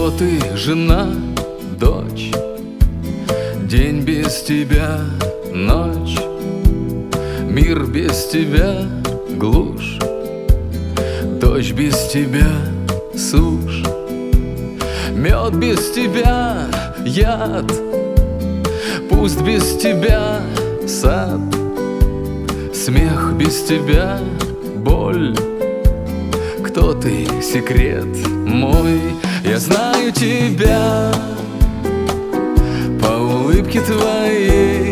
Кто ты, жена, дочь? День без тебя, ночь, мир без тебя, глушь, дождь без тебя, сушь, мед без тебя, яд, пусть без тебя, сад, смех без тебя, боль. Кто ты, секрет мой? Я знаю тебя по улыбке твоей,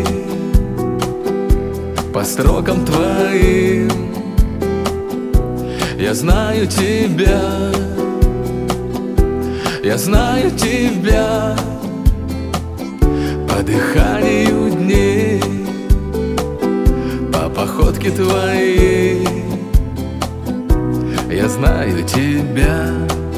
по строкам твоим. Я знаю тебя, я знаю тебя по дыханию дней, по походке твоей. Я знаю тебя.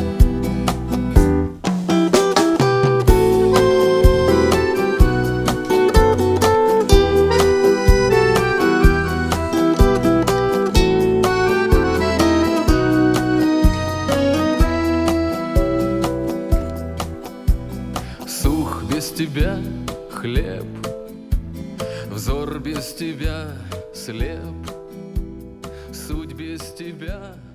Сух без тебя хлеб, взор без тебя слеп, суть без тебя